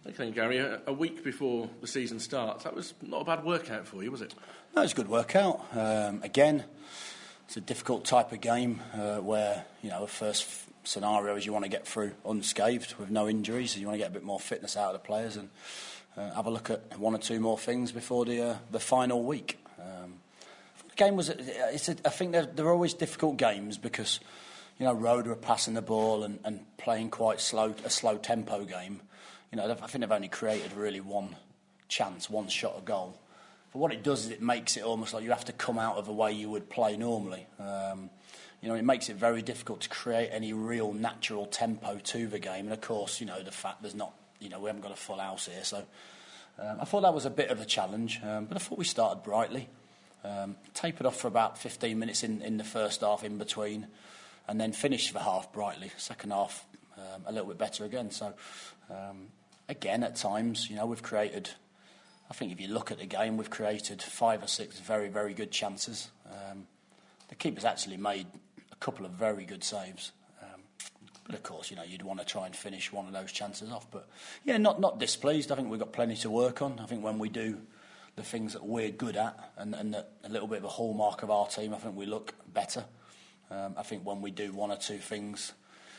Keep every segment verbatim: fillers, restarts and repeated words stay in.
Okay, Gary, a, a week before the season starts, that was not a bad workout for you, was it? No, it's a good workout. Um, again, it's a difficult type of game uh, where, you know, the first f- scenario is you want to get through unscathed with no injuries, so you want to get a bit more fitness out of the players and uh, have a look at one or two more things before the uh, the final week. Um, the game was, it's a, I think they're, they're always difficult games because, you know, Roda are passing the ball and, and playing quite slow, a slow tempo game. You know, I think they've only created really one chance, one shot a goal. But what it does is it makes it almost like you have to come out of the way you would play normally. Um, you know, it makes it very difficult to create any real natural tempo to the game. And of course, you know, the fact there's not, you know, we haven't got a full house here. So um, I thought that was a bit of a challenge. Um, but I thought we started brightly. Um, tapered off for about fifteen minutes in, in the first half in between. And then finished the half brightly. Second half, um, a little bit better again. So, um, again, at times, you know, we've created... I think if you look at the game, we've created five or six very, very good chances. Um, the keeper's actually made a couple of very good saves. Um, but, of course, you know, you'd want to try and finish one of those chances off. But, yeah, not, not displeased. I think we've got plenty to work on. I think when we do the things that we're good at and, and a little bit of a hallmark of our team, I think we look better. Um, I think when we do one or two things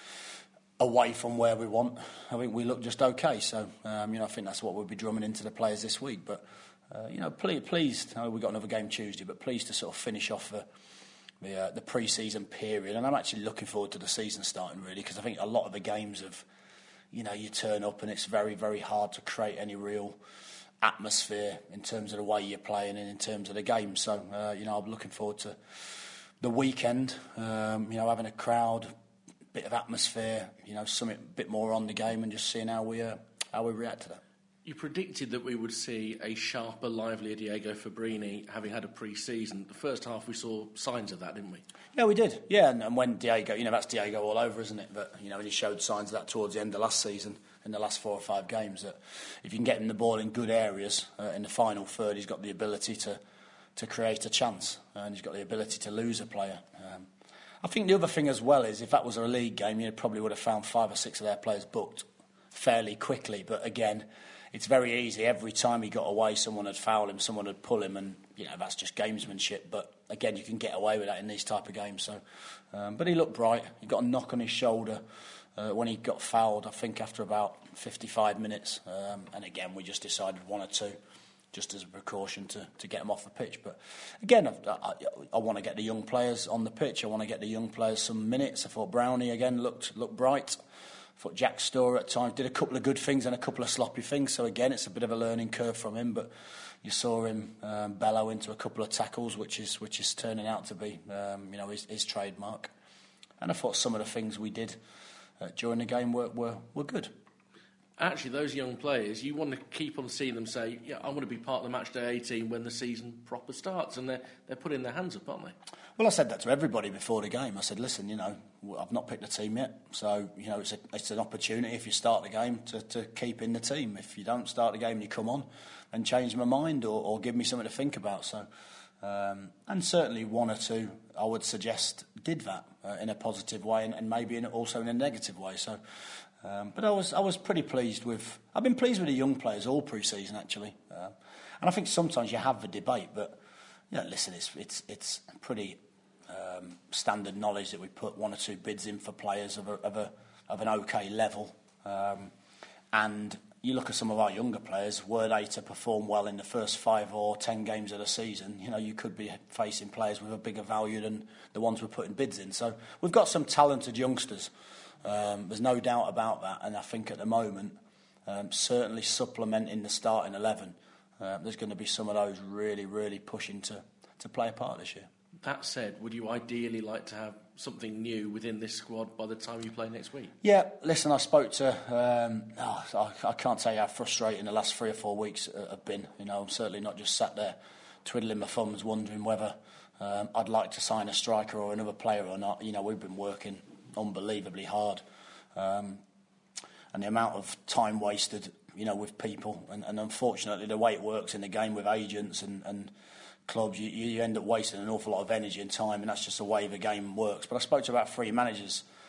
away from where we want, I think we look just okay. So, um, you know, I think that's what we'll be drumming into the players this week. But, uh, you know, pleased, pleased. I know we've got another game Tuesday, but pleased to sort of finish off the the, uh, the pre-season period. And I'm actually looking forward to the season starting, really, because I think a lot of the games have, you know, you turn up and it's very, very hard to create any real atmosphere in terms of the way you're playing and in terms of the game. So, uh, you know, I'm looking forward to the weekend, um, you know, having a crowd, bit of atmosphere, you know, something a bit more on the game, and just seeing how we uh, how we react to that. You predicted that we would see a sharper, livelier Diego Fabrini having had a pre-season. The first half we saw signs of that, didn't we? Yeah, we did. Yeah, and, and when Diego, you know, that's Diego all over, isn't it? But, you know, and he showed signs of that towards the end of last season, in the last four or five games, that if you can get him the ball in good areas, uh, in the final third, he's got the ability to, to create a chance, uh, and he's got the ability to lose a player. Um, I think the other thing as well is if that was a league game, you probably would have found five or six of their players booked fairly quickly. But again, it's very easy. Every time he got away, someone would foul him, someone would pull him, and you know that's just gamesmanship. But again, you can get away with that in these type of games. So, um, but he looked bright. He got a knock on his shoulder uh, when he got fouled. I think after about fifty-five minutes, um, and again we just decided one or two, just as a precaution to, to get them off the pitch. But again, I, I, I want to get the young players on the pitch. I want to get the young players some minutes. I thought Brownie, again, looked looked bright. I thought Jack Storer at times did a couple of good things and a couple of sloppy things. So again, it's a bit of a learning curve from him. But you saw him um, bellow into a couple of tackles, which is which is turning out to be, um, you know, his, his trademark. And I thought some of the things we did uh, during the game were, were, were good. Actually, those young players, you want to keep on seeing them say, yeah, I want to be part of the matchday eighteen when the season proper starts, and they're, they're putting their hands up, aren't they? Well, I said that to everybody before the game. I said, listen, you know, I've not picked a team yet, so, you know, it's, a, it's an opportunity if you start the game to, to keep in the team. If you don't start the game and you come on, then change my mind or, or give me something to think about. So, um, and certainly one or two, I would suggest, did that uh, in a positive way and, and maybe in, also in a negative way. So, Um, but I was I was pretty pleased with... I've been pleased with the young players all pre-season, actually. Um, and I think sometimes you have the debate, but, you know, listen, it's it's it's pretty um, standard knowledge that we put one or two bids in for players of a, of, a, of an okay level. Um, and you look at some of our younger players, were they to perform well in the first five or ten games of the season, you know, you could be facing players with a bigger value than the ones we're putting bids in. So we've got some talented youngsters. Um, there's no doubt about that, and I think at the moment, um, certainly supplementing the starting eleven, uh, there's going to be some of those really, really pushing to, to play a part this year. That said, would you ideally like to have something new within this squad by the time you play next week? Yeah, listen, I spoke to... Um, oh, I, I can't tell you how frustrating the last three or four weeks have been. You know, I'm certainly not just sat there twiddling my thumbs wondering whether um, I'd like to sign a striker or another player or not. You know, we've been working unbelievably hard, um, and the amount of time wasted, you know, with people, and, and unfortunately the way it works in the game with agents and, and clubs, you, you end up wasting an awful lot of energy and time, and that's just the way the game works. But I spoke to about three managers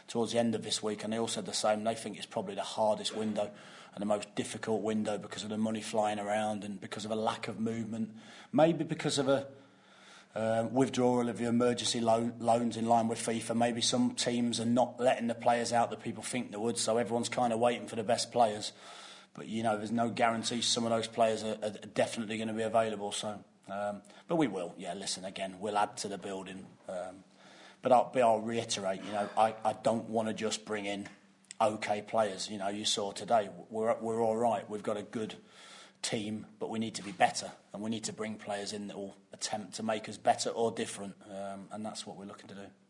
towards the end of this week, and they all said the same. They think it's probably the hardest window and the most difficult window because of the money flying around and because of a lack of movement. Maybe because of a uh, withdrawal of the emergency loan, loans in line with FIFA. Maybe some teams are not letting the players out that people think they would, so everyone's kind of waiting for the best players. But, you know, there's no guarantee some of those players are, are definitely going to be available. So, um, but we will. Yeah, listen, again, we'll add to the building. Um, but, I'll, but I'll reiterate, you know, I, I don't want to just bring in OK players. You know, you saw today, we're, we're all right. We've got a good team, but we need to be better. And we need to bring players in that will attempt to make us better or different. Um, and that's what we're looking to do.